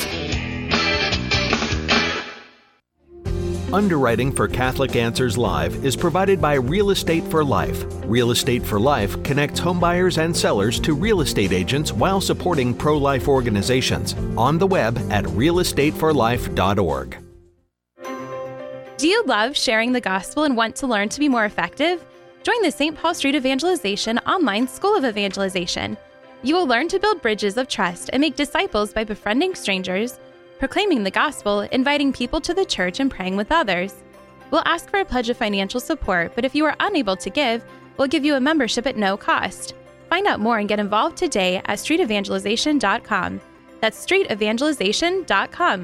Underwriting for Catholic Answers Live is provided by Real Estate for Life. Real Estate for Life connects homebuyers and sellers to real estate agents while supporting pro-life organizations. On the web at real estate for life dot org. Do you love sharing the gospel and want to learn to be more effective? Join the Saint Paul Street Evangelization online School of Evangelization. You will learn to build bridges of trust and make disciples by befriending strangers, proclaiming the gospel, inviting people to the church, and praying with others. We'll ask for a pledge of financial support, but if you are unable to give, we'll give you a membership at no cost. Find out more and get involved today at street evangelization dot com. That's street evangelization dot com.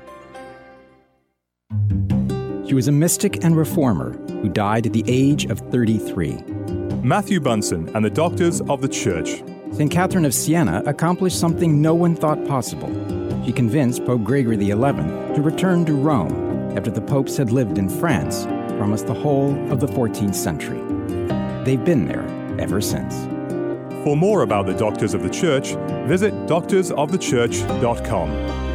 She was a mystic and reformer who died at the age of thirty-three. Matthew Bunson and the Doctors of the Church. Saint Catherine of Siena accomplished something no one thought possible. She convinced Pope Gregory the eleventh to return to Rome after the popes had lived in France for almost the whole of the fourteenth century. They've been there ever since. For more about the Doctors of the Church, visit doctors of the church dot com.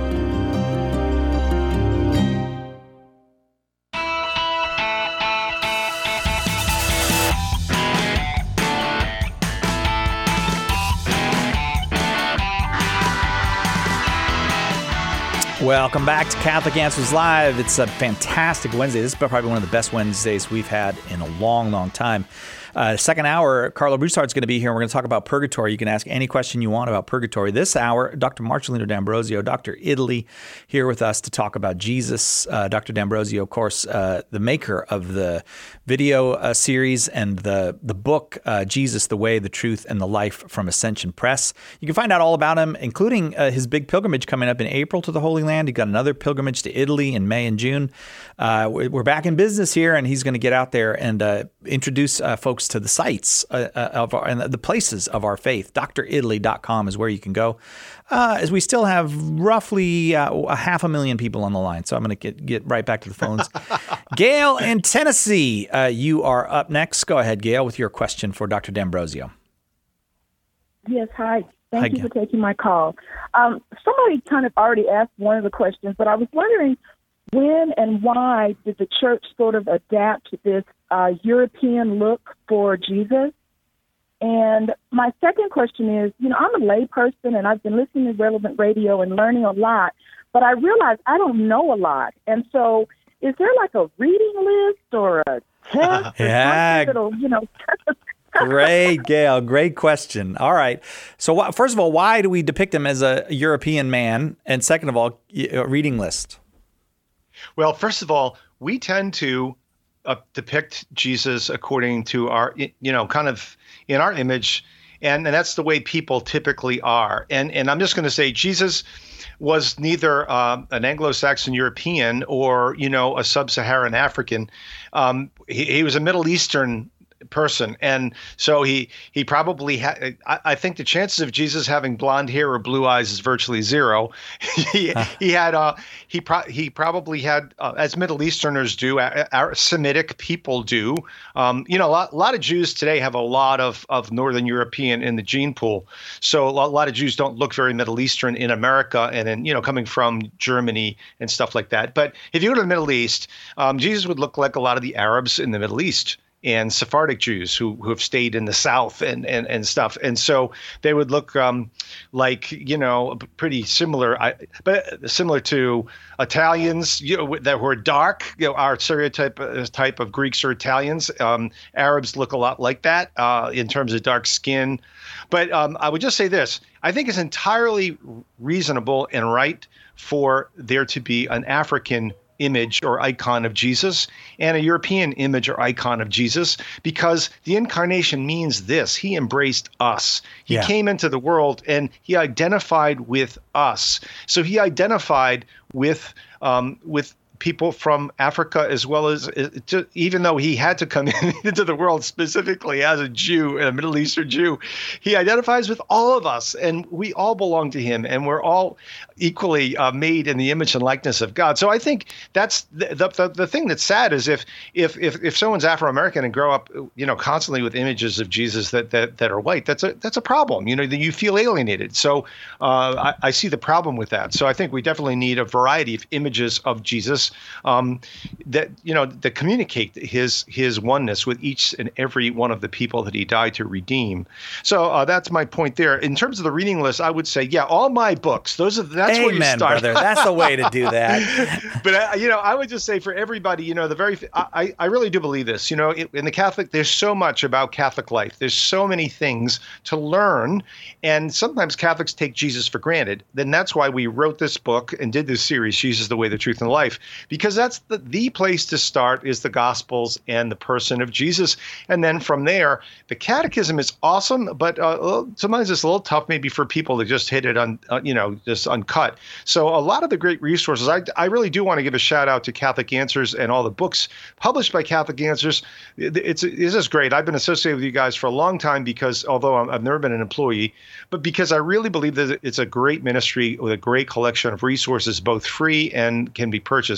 Welcome back to Catholic Answers Live. It's a fantastic Wednesday. This is probably one of the best Wednesdays we've had in a long, long time. Uh, second hour, Carlo Broussard's going to be here. We're going to talk about purgatory. You can ask any question you want about purgatory. This hour, Doctor Marcellino D'Ambrosio, Doctor Italy, here with us to talk about Jesus. Uh, Doctor D'Ambrosio, of course, uh, the maker of the video uh, series and the, the book, uh, Jesus, the Way, the Truth, and the Life from Ascension Press. You can find out all about him, including uh, his big pilgrimage coming up in April to the Holy Land. He got another pilgrimage to Italy in May and June. Uh, we're back in business here, and he's going to get out there and uh, introduce uh, folks to the sites uh, of our, and the places of our faith. D R italy dot com is where you can go. Uh, as we still have roughly uh, a half a million people on the line, so I'm going to get get right back to the phones. Gail in Tennessee, uh, you are up next. Go ahead, Gail, with your question for Doctor D'Ambrosio. Yes, hi. Thank hi, you Gail. for taking my call. Um, somebody kind of already asked one of the questions, but I was wondering when and why did the church sort of adapt this uh, European look for Jesus? And my second question is, you know, I'm a lay person and I've been listening to Relevant Radio and learning a lot, but I realize I don't know a lot. And so is there like a reading list or a test or Yeah. something that'll, you know, Great, Gail. Great question. All right. So wh- first of all, why do we depict him as a European man? And second of all, y- a reading list. Well, first of all, we tend to uh, depict Jesus according to our, you know, kind of in our image, and, and that's the way people typically are. And and I'm just going to say Jesus was neither uh, an Anglo-Saxon European or, you know, a sub-Saharan African. Um, he, he was a Middle Eastern person, and so he he probably had. I, I think the chances of Jesus having blonde hair or blue eyes is virtually zero. he Huh. he had uh he pro- he probably had uh, as Middle Easterners do, our, our Semitic people do. Um, you know, a lot, a lot of Jews today have a lot of of Northern European in the gene pool, so a lot, a lot of Jews don't look very Middle Eastern in America, and in you know coming from Germany and stuff like that. But if you go to the Middle East, um, Jesus would look like a lot of the Arabs in the Middle East and Sephardic Jews who, who have stayed in the South and, and, and stuff. And so they would look um, like, you know, pretty similar, I, but similar to Italians, you know, that were dark, you know, our stereotype uh, type of Greeks or Italians. Um, Arabs look a lot like that uh, in terms of dark skin. But um, I would just say this, I think it's entirely reasonable and right for there to be an African image or icon of Jesus and a European image or icon of Jesus, because the incarnation means this: he embraced us. He Yeah. came into the world and he identified with us. So he identified with um, with people from Africa as well as, uh, to, even though he had to come into the world specifically as a Jew, a Middle Eastern Jew, he identifies with all of us, and we all belong to him, and we're all equally uh, made in the image and likeness of God. So I think that's the the, the, the thing that's sad is if if if, if someone's Afro-American and grow up, you know, constantly with images of Jesus that that, that are white, that's a that's a problem. You know, that you feel alienated. So uh, I, I see the problem with that. So I think we definitely need a variety of images of Jesus um, that you know that communicate his his oneness with each and every one of the people that he died to redeem. So uh, that's my point there. In terms of the reading list, I would say, yeah, all my books. Those are that's where you Amen, start. brother. That's the way to do that. But uh, you know, I would just say for everybody, you know, the very I I really do believe this. You know, in the Catholic, there's so much about Catholic life. There's so many things to learn, and sometimes Catholics take Jesus for granted. Then that's why we wrote this book and did this series, Jesus, the Way, the Truth, and the Life, because that's the the place to start is the Gospels and the person of Jesus, and then from there, the Catechism is awesome, but uh, sometimes it's a little tough maybe for people to just hit it on, uh, you know, just uncut. So a lot of the great resources, I, I really do want to give a shout out to Catholic Answers and all the books published by Catholic Answers. It's, it's just great. I've been associated with you guys for a long time because although I'm, I've never been an employee, but because I really believe that it's a great ministry with a great collection of resources, both free and can be purchased.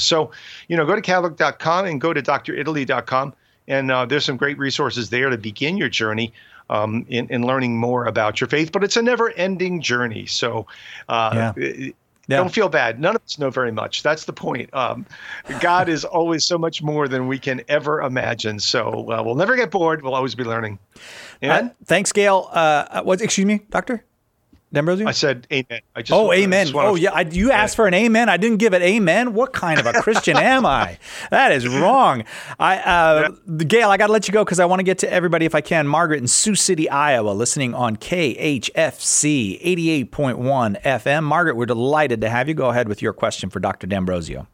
So, you know, go to Catholic dot com and go to Dr Italy dot com. And uh, there's some great resources there to begin your journey um, in, in learning more about your faith. But it's a never-ending journey. So uh, yeah. Yeah. Don't feel bad. None of us know very much. That's the point. Um, God is always so much more than we can ever imagine. So uh, we'll never get bored. We'll always be learning. Amen? Uh, thanks, Gail. Uh, what? Excuse me, Doctor D'Ambrosio? I said amen. I just, oh, amen. I just wanna, oh, yeah. I, you asked for an amen. I didn't give it amen. What kind of a Christian am I? That is wrong. I, uh, Gail, I got to let you go because I want to get to everybody if I can. Margaret in Sioux City, Iowa, listening on K H F C eighty-eight point one F M. Margaret, we're delighted to have you. Go ahead with your question for Doctor D'Ambrosio.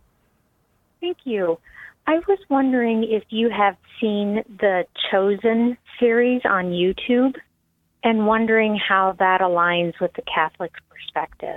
Thank you. I was wondering if you have seen the Chosen series on YouTube, and wondering how that aligns with the Catholic perspective.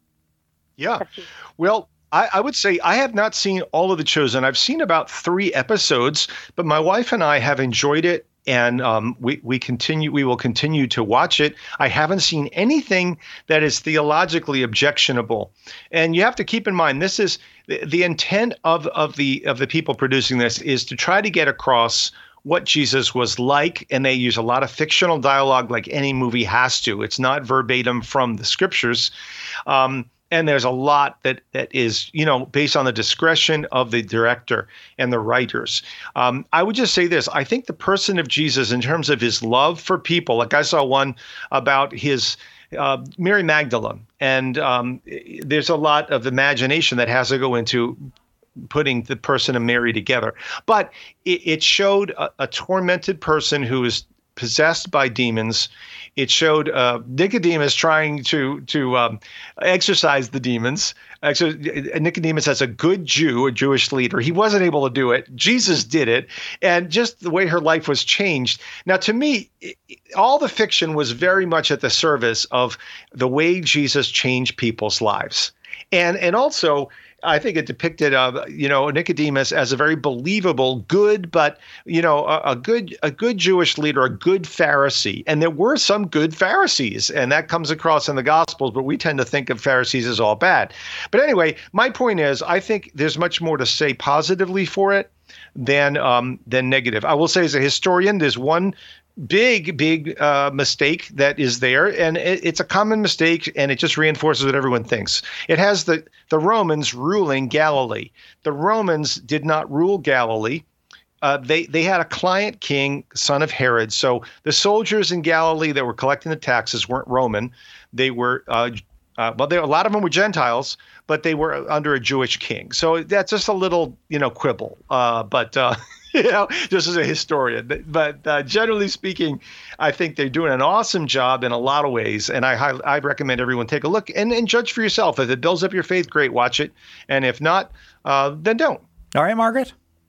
Yeah. Well, I, I would say I have not seen all of The Chosen. I've seen about three episodes, but my wife and I have enjoyed it, and um, we, we continue. We will continue to watch it. I haven't seen anything that is theologically objectionable. And you have to keep in mind, this is the, the intent of, of the of the people producing this is to try to get across what Jesus was like, and they use a lot of fictional dialogue like any movie has to. It's not verbatim from the scriptures. Um, and there's a lot that that is, you know, based on the discretion of the director and the writers. Um, I would just say this. I think the person of Jesus, in terms of his love for people, like I saw one about his uh, Mary Magdalene, and um, there's a lot of imagination that has to go into putting the person and Mary together. But it, it showed a, a tormented person who is possessed by demons. It showed uh, Nicodemus trying to to um, exorcise the demons. Actually, Nicodemus, as a good Jew, a Jewish leader, he wasn't able to do it. Jesus did it. And just the way her life was changed. Now, to me, it, all the fiction was very much at the service of the way Jesus changed people's lives. And and also, I think it depicted, uh, you know, Nicodemus as a very believable, good, but, you know, a, a good a good Jewish leader, a good Pharisee. And there were some good Pharisees, and that comes across in the Gospels, but we tend to think of Pharisees as all bad. But anyway, my point is, I think there's much more to say positively for it than um, than negative. I will say, as a historian, there's one big, big uh, mistake that is there, and it, it's a common mistake, and it just reinforces what everyone thinks. It has the, the Romans ruling Galilee. The Romans did not rule Galilee. Uh, they, they had a client king, son of Herod. So the soldiers in Galilee that were collecting the taxes weren't Roman. They were, uh, uh, well, there, a lot of them were Gentiles, but they were under a Jewish king. So that's just a little, you know, quibble. Uh, but uh, you know, just as a historian. But uh, generally speaking, I think they're doing an awesome job in a lot of ways. And I I recommend everyone take a look and, and judge for yourself. If it builds up your faith, great, watch it. And if not, uh, then don't. All right, Margaret.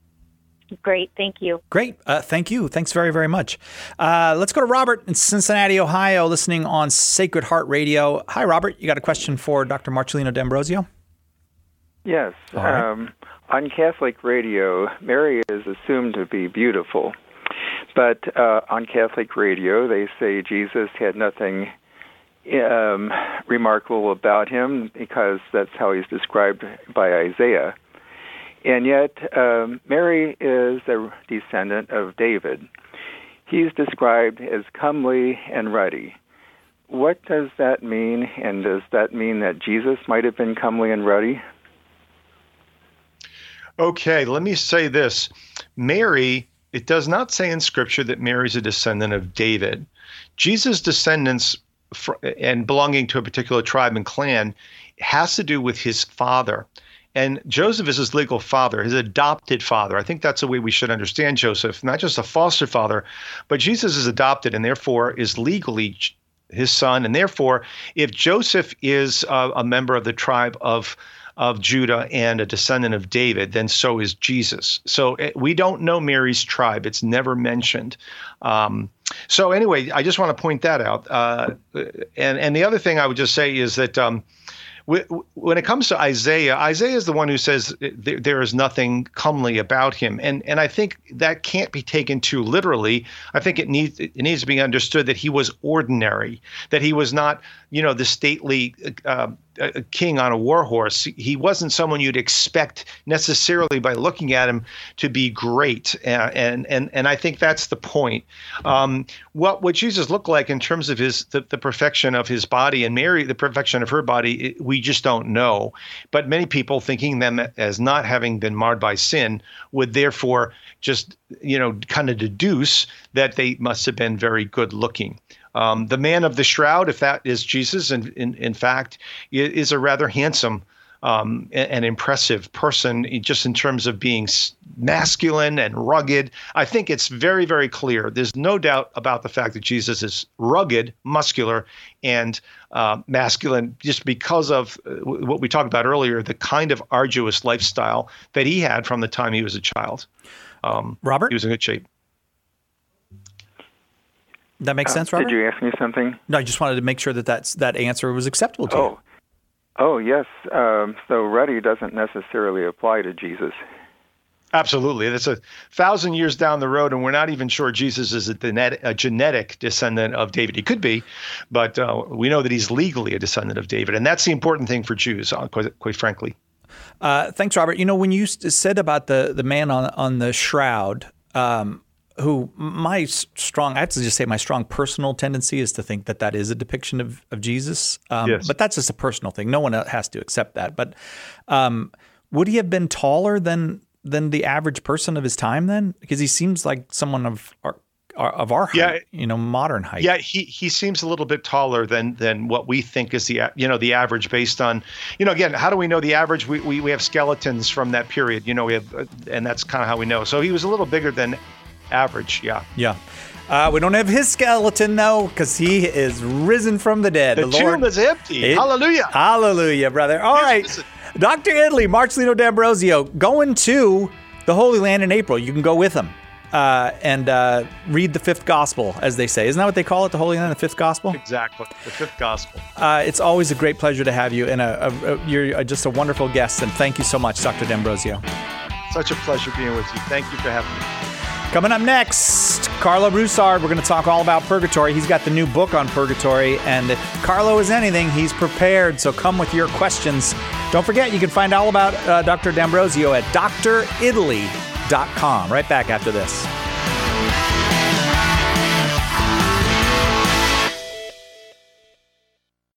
Great. Thank you. Great. Uh, thank you. Thanks very, very much. Uh, let's go to Robert in Cincinnati, Ohio, listening on Sacred Heart Radio. Hi, Robert. You got a question for Doctor Marcellino D'Ambrosio? Yes. Right. Um, on Catholic radio, Mary is assumed to be beautiful. But uh, on Catholic radio, they say Jesus had nothing um, remarkable about him because that's how he's described by Isaiah. And yet, um, Mary is a descendant of David. He's described as comely and ruddy. What does that mean? And does that mean that Jesus might have been comely and ruddy? Okay, let me say this. Mary, it does not say in Scripture that Mary's a descendant of David. Jesus' descendants and belonging to a particular tribe and clan has to do with his father. And Joseph is his legal father, his adopted father. I think that's the way we should understand Joseph, not just a foster father, but Jesus is adopted and therefore is legally his son. And therefore, if Joseph is uh, a member of the tribe of of Judah and a descendant of David, then so is Jesus. So it, we don't know Mary's tribe. It's never mentioned. Um, so anyway, I just want to point that out. Uh, and, and the other thing I would just say is that um, when it comes to Isaiah, Isaiah is the one who says there, there is nothing comely about him. And and I think that can't be taken too literally. I think it needs it needs to be understood that he was ordinary, that he was not you know, the stately uh, a king on a war horse. He wasn't someone you'd expect necessarily by looking at him to be great, uh, and and and I think that's the point. Um, what what Jesus looked like in terms of his the, the perfection of his body, and Mary the perfection of her body, it, we just don't know. But many people, thinking them as not having been marred by sin, would therefore just you know kind of deduce that they must have been very good looking. Um, the man of the shroud, if that is Jesus, in, in, in fact, is a rather handsome um, and, and impressive person, just in terms of being masculine and rugged. I think it's very, very clear. There's no doubt about the fact that Jesus is rugged, muscular, and uh, masculine, just because of what we talked about earlier, the kind of arduous lifestyle that he had from the time he was a child. Um, Robert? He was in good shape. That makes Uh, sense, Robert? Did you ask me something? No, I just wanted to make sure that that's, that answer was acceptable to Oh, you. oh yes. Um, so ruddy doesn't necessarily apply to Jesus. Absolutely. That's a thousand years down the road, and we're not even sure Jesus is a, genetic, a genetic descendant of David. He could be, but uh, we know that he's legally a descendant of David, and that's the important thing for Jews, uh, quite, quite frankly. Uh, thanks, Robert. You know, when you said about the, the man on, on the shroud, um, who my strong, I have to just say my strong personal tendency is to think that that is a depiction of, of Jesus. Um, Yes. But that's just a personal thing. No one has to accept that. But um, would he have been taller than than the average person of his time then? Because he seems like someone of our, of our height, Yeah. you know, modern height. Yeah, he he seems a little bit taller than than what we think is the you know the average based on, you know, again, how do we know the average? We we, we have skeletons from that period, you know, we have, uh, and that's kind of how we know. So he was a little bigger than average, yeah. Yeah. Uh, we don't have his skeleton, though, because he is risen from the dead. The, the tomb Lord, is empty. It- Hallelujah. Hallelujah, brother. All right. Doctor Italy, Marcelino D'Ambrosio, going to the Holy Land in April. You can go with him uh, and uh, read the fifth gospel, as they say. Isn't that what they call it, the Holy Land, the fifth gospel? Exactly, the fifth gospel. Uh, it's always a great pleasure to have you, and a, a, a, you're just a wonderful guest, and thank you so much, Doctor D'Ambrosio. Such a pleasure being with you. Thank you for having me. Coming up next, Carlo Broussard. We're going to talk all about purgatory. He's got the new book on purgatory, and if Carlo is anything, he's prepared. So come with your questions. Don't forget, you can find all about uh, Doctor D'Ambrosio at D R italy dot com. Right back after this.